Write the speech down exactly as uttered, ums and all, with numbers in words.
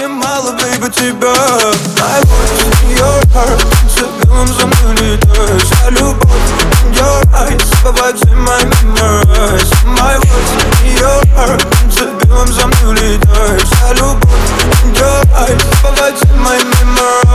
мало, baby, тебя. My voice in your heart, танцевалом замылитесь. Я любовь in your eyes, забывай все мои memories. My voice in your heart, танцевалом замылитесь. Я любовь in your eyes, забывай все мои memories.